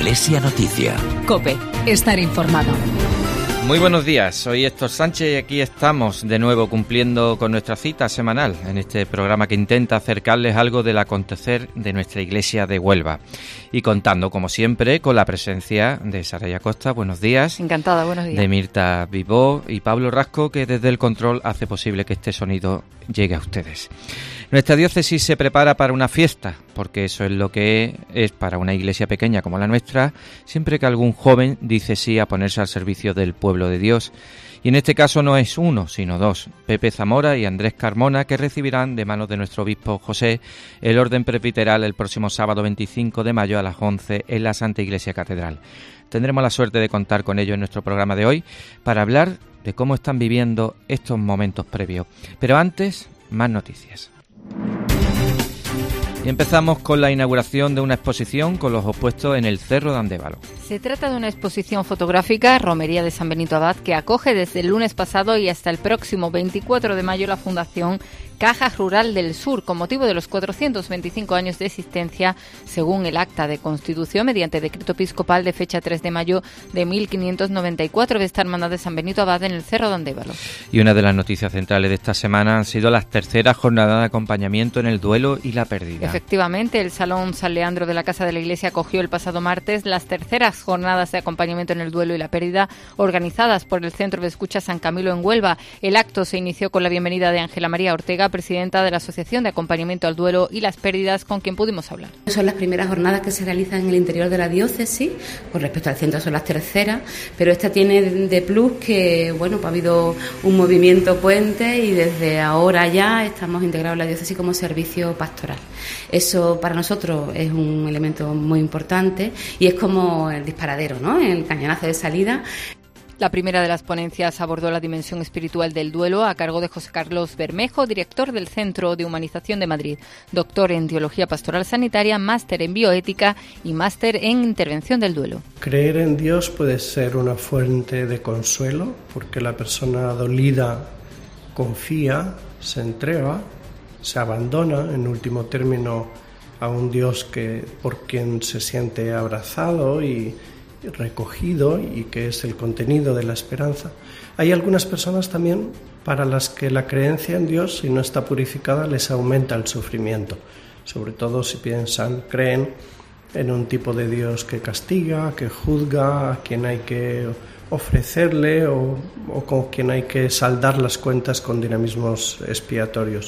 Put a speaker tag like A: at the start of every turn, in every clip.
A: Iglesia Noticia.
B: COPE, estar informado.
C: Muy buenos días, soy Héctor Sánchez y aquí estamos de nuevo cumpliendo con nuestra cita semanal en este programa que intenta acercarles algo del acontecer de nuestra iglesia de Huelva. Y contando, como siempre, con la presencia de Saraya Costa, buenos días.
B: Encantada, buenos días.
C: De Mirta Vivó y Pablo Rasco, que desde el control hace posible que este sonido llegue a ustedes. Nuestra diócesis se prepara para una fiesta, porque eso es lo que es para una iglesia pequeña como la nuestra, siempre que algún joven dice sí a ponerse al servicio del pueblo de Dios. Y en este caso no es uno, sino dos, Pepe Zamora y Andrés Carmona, que recibirán de manos de nuestro obispo José el orden presbiteral el próximo sábado 25 de mayo a las 11 en la Santa Iglesia Catedral. Tendremos la suerte de contar con ellos en nuestro programa de hoy para hablar de cómo están viviendo estos momentos previos. Pero antes, más noticias. Y empezamos con la inauguración de una exposición con los opuestos en el Cerro de Andévalo.
B: Se trata de una exposición fotográfica, Romería de San Benito Abad, que acoge desde el lunes pasado y hasta el próximo 24 de mayo la Fundación Caja Rural del Sur, con motivo de los 425 años de existencia, según el acta de constitución, mediante decreto episcopal de fecha 3 de mayo de 1594 de esta hermandad de San Benito Abad en el Cerro de Andévalo.
C: Y una de las noticias centrales de esta semana han sido las terceras jornadas de acompañamiento en el duelo y la pérdida.
B: Efectivamente, el Salón San Leandro de la Casa de la Iglesia acogió el pasado martes las terceras jornadas de acompañamiento en el duelo y la pérdida organizadas por el Centro de Escucha San Camilo en Huelva. El acto se inició con la bienvenida de Ángela María Ortega, presidenta de la Asociación de Acompañamiento al Duelo y las Pérdidas, con quien pudimos hablar.
D: Son las primeras jornadas que se realizan en el interior de la diócesis, con respecto al centro son las terceras, pero esta tiene de plus que, bueno, pues ha habido un movimiento puente y desde ahora ya estamos integrados en la diócesis como servicio pastoral. Eso para nosotros es un elemento muy importante y es como el disparadero, ¿no?, el cañonazo de salida.
B: La primera de las ponencias abordó la dimensión espiritual del duelo a cargo de José Carlos Bermejo, director del Centro de Humanización de Madrid, doctor en Teología Pastoral Sanitaria, máster en Bioética y máster en Intervención del Duelo.
E: Creer en Dios puede ser una fuente de consuelo porque la persona dolida confía, se entrega, se abandona, en último término, a un Dios por quien se siente abrazado y recogido y que es el contenido de la esperanza. Hay algunas personas también para las que la creencia en Dios, si no está purificada, les aumenta el sufrimiento, sobre todo si creen en un tipo de Dios que castiga, que juzga, a quien hay que ofrecerle o con quien hay que saldar las cuentas con dinamismos expiatorios.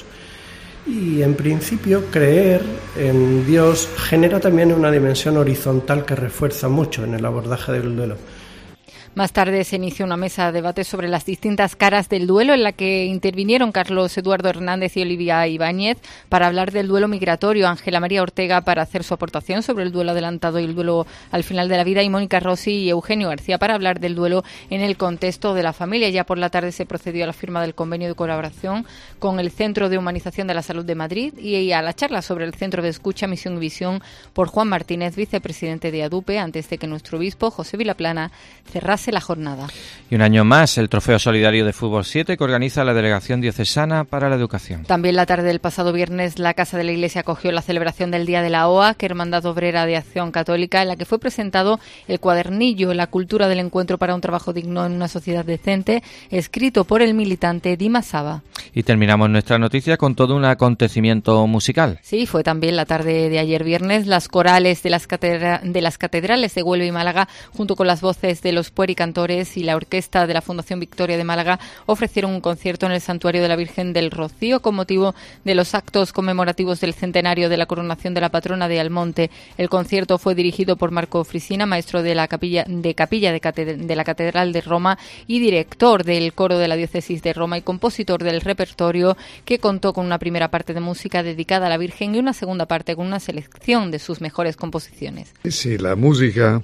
E: Y en principio creer en Dios genera también una dimensión horizontal que refuerza mucho en el abordaje del duelo.
B: Más tarde se inició una mesa de debate sobre las distintas caras del duelo en la que intervinieron Carlos Eduardo Hernández y Olivia Ibáñez para hablar del duelo migratorio, Ángela María Ortega para hacer su aportación sobre el duelo adelantado y el duelo al final de la vida y Mónica Rossi y Eugenio García para hablar del duelo en el contexto de la familia. Ya por la tarde se procedió a la firma del convenio de colaboración con el Centro de Humanización de la Salud de Madrid y a la charla sobre el Centro de Escucha, Misión y Visión por Juan Martínez, vicepresidente de ADUPE, antes de que nuestro obispo José Vilaplana cerrase la jornada.
C: Y un año más, el Trofeo Solidario de Fútbol 7 que organiza la Delegación Diocesana para la Educación.
B: También la tarde del pasado viernes, la Casa de la Iglesia acogió la celebración del Día de la OA, que Hermandad Obrera de Acción Católica, en la que fue presentado el cuadernillo La cultura del encuentro para un trabajo digno en una sociedad decente, escrito por el militante Dimas Saba.
C: Y terminamos nuestra noticia con todo un acontecimiento musical.
B: Sí, fue también la tarde de ayer viernes, las corales de las catedrales de Huelva y Málaga, junto con las voces de los puericantores y la orquesta de la Fundación Victoria de Málaga, ofrecieron un concierto en el Santuario de la Virgen del Rocío con motivo de los actos conmemorativos del centenario de la coronación de la patrona de Almonte. El concierto fue dirigido por Marco Frisina, maestro de la capilla de la Catedral de Roma y director del coro de la Diócesis de Roma y compositor del repertorio, que contó con una primera parte de música dedicada a la Virgen y una segunda parte con una selección de sus mejores composiciones.
F: Sí, la música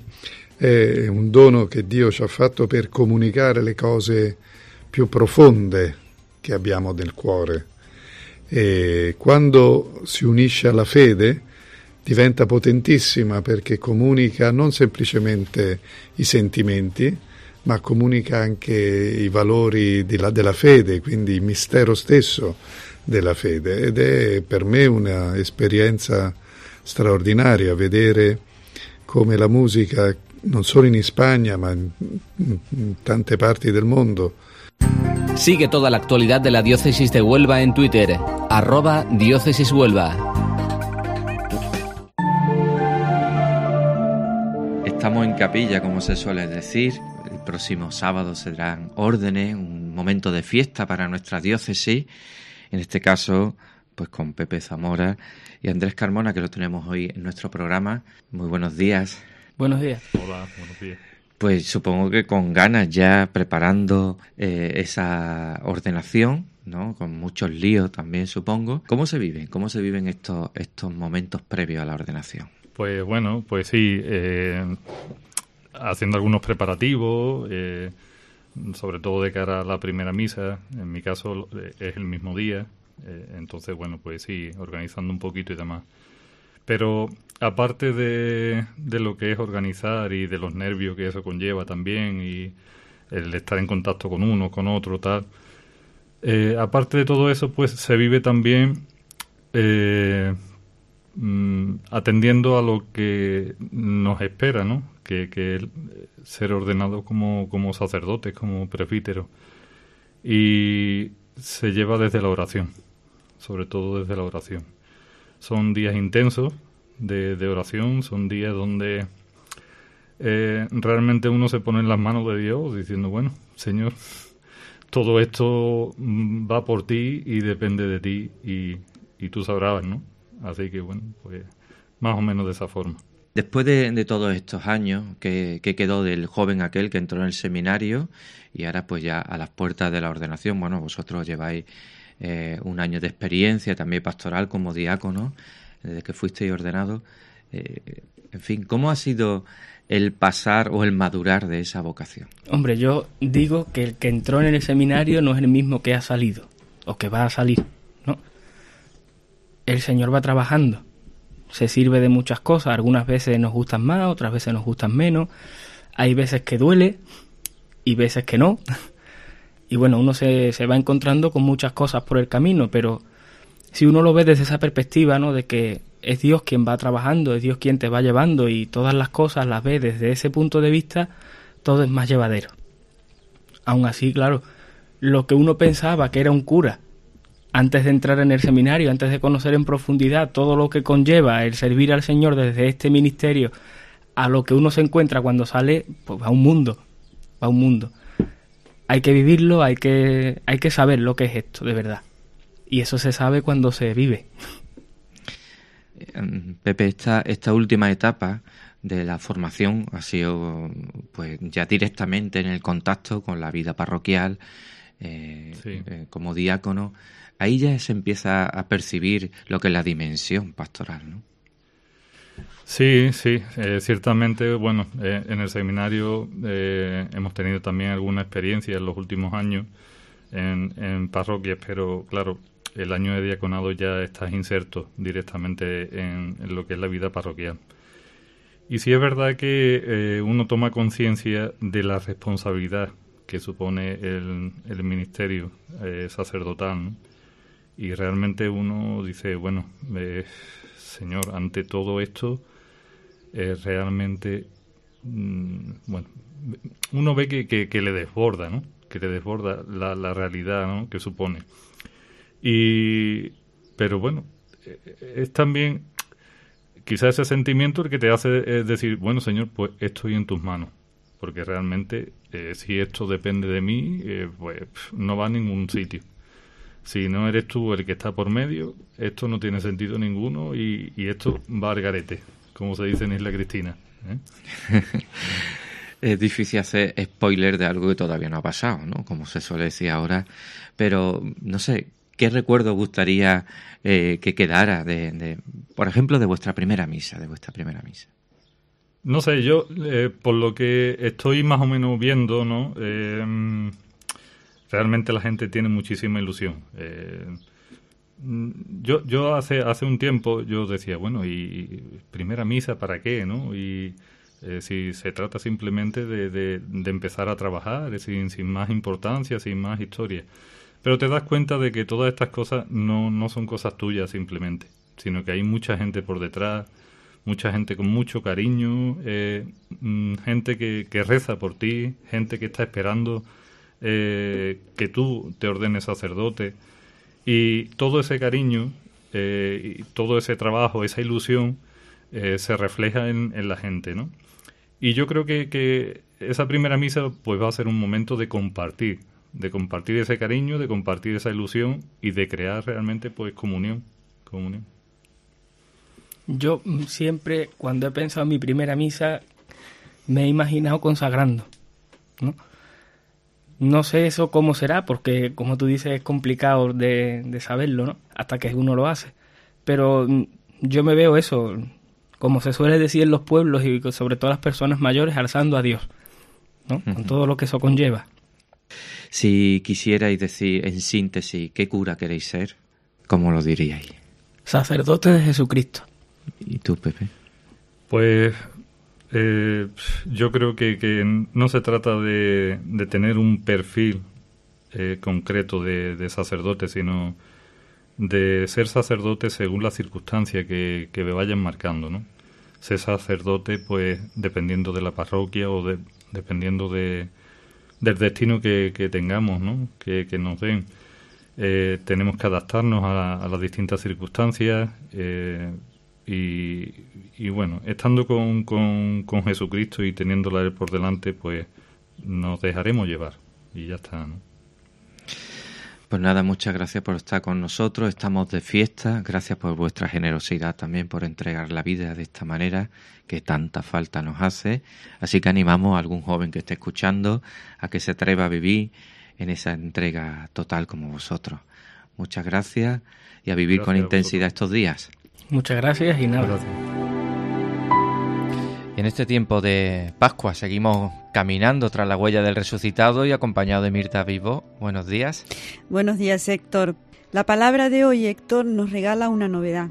F: è un dono che Dio ci ha fatto per comunicare le cose più profonde che abbiamo nel cuore. E quando si unisce alla fede diventa potentissima perché comunica non semplicemente i sentimenti, ma comunica anche i valori della fede, quindi il mistero stesso della fede. Ed è per me una esperienza straordinaria vedere come la musica non solo in Spagna ma in tante parti del mondo.
A: Sigue toda la actualidad de la Diócesis de Huelva en Twitter, @diócesishuelva.
C: Estamos en capilla, como se suele decir. El próximo sábado se darán órdenes, un momento de fiesta para nuestra diócesis. En este caso, pues con Pepe Zamora y Andrés Carmona, que lo tenemos hoy en nuestro programa. Muy buenos días.
G: Buenos días.
H: Hola, buenos días.
C: Pues supongo que con ganas ya preparando esa ordenación, ¿no? Con muchos líos también, supongo. ¿Cómo se viven estos momentos previos a la ordenación?
H: Pues bueno, pues sí, haciendo algunos preparativos, sobre todo de cara a la primera misa. En mi caso es el mismo día, entonces bueno, pues sí, organizando un poquito y demás. Pero aparte de lo que es organizar y de los nervios que eso conlleva también, y el estar en contacto con uno, con otro, tal, aparte de todo eso, pues se vive también atendiendo a lo que nos espera, ¿no? Que ser ordenado como sacerdotes, como presbíteros. Y se lleva desde la oración, sobre todo desde la oración. Son días intensos de oración, son días donde realmente uno se pone en las manos de Dios diciendo, bueno, Señor, todo esto va por ti y depende de ti y tú sabrás, ¿no? Así que bueno, pues más o menos de esa forma.
C: Después de todos estos años, ¿qué quedó del joven aquel que entró en el seminario y ahora pues ya a las puertas de la ordenación? Bueno, vosotros lleváis un año de experiencia también pastoral como diácono, desde que fuisteis ordenado. En fin, ¿cómo ha sido el pasar o el madurar de esa vocación?
G: Hombre, yo digo que el que entró en el seminario no es el mismo que ha salido o que va a salir, ¿no? El Señor va trabajando, se sirve de muchas cosas, algunas veces nos gustan más, otras veces nos gustan menos, hay veces que duele y veces que no. Y bueno, uno se va encontrando con muchas cosas por el camino, pero si uno lo ve desde esa perspectiva, ¿no? De que es Dios quien va trabajando, es Dios quien te va llevando y todas las cosas las ves desde ese punto de vista, todo es más llevadero. Aún así, claro, lo que uno pensaba que era un cura antes de entrar en el seminario, antes de conocer en profundidad todo lo que conlleva el servir al Señor desde este ministerio, a lo que uno se encuentra cuando sale, pues va a un mundo. Hay que vivirlo, hay que saber lo que es esto, de verdad. Y eso se sabe cuando se vive.
C: Pepe, esta última etapa de la formación ha sido pues ya directamente en el contacto con la vida parroquial, sí. Como diácono. Ahí ya se empieza a percibir lo que es la dimensión pastoral, ¿no?
H: Sí, ciertamente, bueno, en el seminario hemos tenido también alguna experiencia en los últimos años en parroquias, pero claro, el año de diaconado ya estás inserto directamente en lo que es la vida parroquial. Y sí es verdad que uno toma conciencia de la responsabilidad que supone el ministerio sacerdotal, ¿no? Y realmente uno dice, bueno, Señor, ante todo esto, realmente, bueno, uno ve que le desborda, ¿no? Que le desborda la realidad, ¿no? Que supone. Pero bueno, es también quizás ese sentimiento el que te hace decir, bueno, Señor, pues estoy en tus manos, porque realmente si esto depende de mí, pues no va a ningún sitio. Si no eres tú el que está por medio, esto no tiene sentido ninguno y esto va al garete, como se dice en Isla Cristina, ¿eh?
C: Es difícil hacer spoiler de algo que todavía no ha pasado, ¿no? Como se suele decir ahora, pero no sé, ¿qué recuerdo gustaría que quedara por ejemplo, de vuestra primera misa,
H: No sé, yo por lo que estoy más o menos viendo, ¿no? Realmente la gente tiene muchísima ilusión. Yo hace un tiempo yo decía, bueno, ¿y primera misa para qué, no? Y si se trata simplemente de empezar a trabajar sin más importancia, sin más historia. Pero te das cuenta de que todas estas cosas no son cosas tuyas simplemente, sino que hay mucha gente por detrás, mucha gente con mucho cariño, gente que reza por ti, gente que está esperando que tú te ordenes sacerdote, y todo ese cariño y todo ese trabajo, esa ilusión se refleja en la gente, ¿no? Y yo creo que esa primera misa pues va a ser un momento de compartir ese cariño, de compartir esa ilusión y de crear realmente pues comunión.
G: Yo siempre, cuando he pensado en mi primera misa, me he imaginado consagrando, ¿no? No sé eso cómo será, porque como tú dices es complicado de saberlo, ¿no? Hasta que uno lo hace. Pero yo me veo eso, como se suele decir en los pueblos y sobre todo las personas mayores, alzando a Dios, ¿no? Con todo lo que eso conlleva.
C: Si quisierais decir en síntesis qué cura queréis ser, ¿cómo lo diríais?
G: Sacerdote de Jesucristo.
C: ¿Y tú, Pepe?
H: Pues yo creo que no se trata de tener un perfil concreto de sacerdote, sino de ser sacerdote según las circunstancias que me vayan marcando, ¿no? Ser sacerdote, pues, dependiendo de la parroquia o dependiendo del destino que tengamos, ¿no? Que nos den. Tenemos que adaptarnos a las distintas circunstancias y bueno, estando con Jesucristo y teniéndola a Él por delante, pues nos dejaremos llevar y ya está, ¿no?
C: Pues nada, muchas gracias por estar con nosotros, estamos de fiesta, gracias por vuestra generosidad también, por entregar la vida de esta manera que tanta falta nos hace, así que animamos a algún joven que esté escuchando a que se atreva a vivir en esa entrega total como vosotros. Muchas gracias y a vivir con intensidad estos días.
G: Muchas gracias y nada.
H: Gracias.
C: Y en este tiempo de Pascua seguimos caminando tras la huella del resucitado y acompañado de Mirta Vivo. Buenos días.
I: Buenos días, Héctor. La palabra de hoy, Héctor, nos regala una novedad,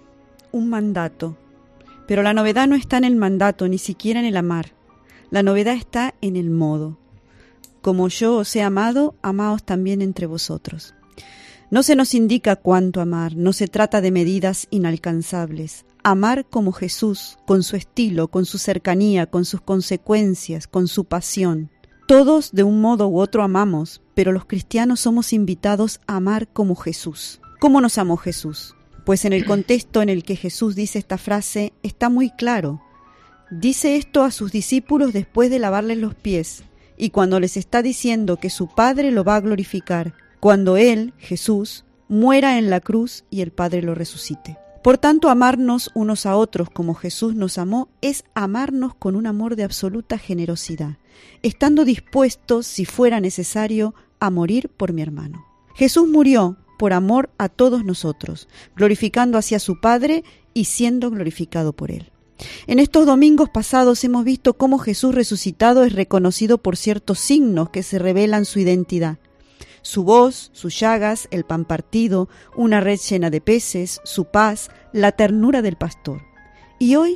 I: un mandato. Pero la novedad no está en el mandato, ni siquiera en el amar. La novedad está en el modo. Como yo os he amado, amaos también entre vosotros. No se nos indica cuánto amar, no se trata de medidas inalcanzables. Amar como Jesús, con su estilo, con su cercanía, con sus consecuencias, con su pasión. Todos de un modo u otro amamos, pero los cristianos somos invitados a amar como Jesús. ¿Cómo nos amó Jesús? Pues en el contexto en el que Jesús dice esta frase está muy claro. Dice esto a sus discípulos después de lavarles los pies y cuando les está diciendo que su Padre lo va a glorificar, cuando Él, Jesús, muera en la cruz y el Padre lo resucite. Por tanto, amarnos unos a otros como Jesús nos amó es amarnos con un amor de absoluta generosidad, estando dispuestos, si fuera necesario, a morir por mi hermano. Jesús murió por amor a todos nosotros, glorificando así a su Padre y siendo glorificado por Él. En estos domingos pasados hemos visto cómo Jesús resucitado es reconocido por ciertos signos que se revelan su identidad. Su voz, sus llagas, el pan partido, una red llena de peces, su paz, la ternura del pastor. ¿Y hoy?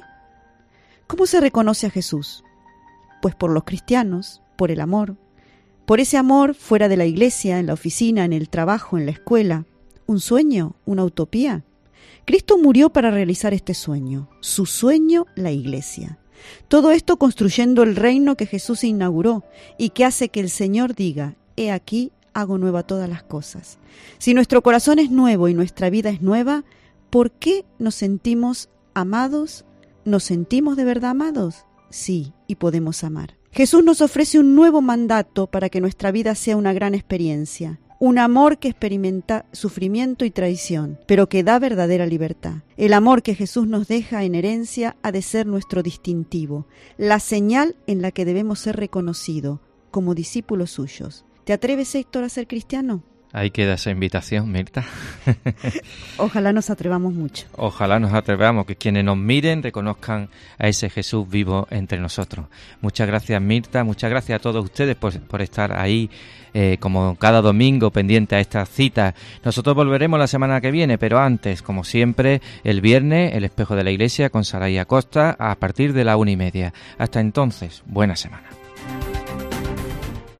I: ¿Cómo se reconoce a Jesús? Pues por los cristianos, por el amor. Por ese amor fuera de la iglesia, en la oficina, en el trabajo, en la escuela. ¿Un sueño? ¿Una utopía? Cristo murió para realizar este sueño. Su sueño, la iglesia. Todo esto construyendo el reino que Jesús inauguró y que hace que el Señor diga, he aquí, hago nueva todas las cosas. Si nuestro corazón es nuevo y nuestra vida es nueva, ¿por qué nos sentimos amados? ¿Nos sentimos de verdad amados? Sí, y podemos amar. Jesús nos ofrece un nuevo mandato para que nuestra vida sea una gran experiencia. Un amor que experimenta sufrimiento y traición, pero que da verdadera libertad. El amor que Jesús nos deja en herencia ha de ser nuestro distintivo, la señal en la que debemos ser reconocidos como discípulos suyos. ¿Te atreves, Héctor, a ser cristiano?
C: Ahí queda esa invitación, Mirta.
I: Ojalá nos atrevamos mucho.
C: Ojalá nos atrevamos, que quienes nos miren reconozcan a ese Jesús vivo entre nosotros. Muchas gracias, Mirta, muchas gracias a todos ustedes por estar ahí como cada domingo pendiente a estas citas. Nosotros volveremos la semana que viene, pero antes, como siempre, el viernes, El Espejo de la Iglesia con Saray Acosta a partir de la 1:30. Hasta entonces, buena semana.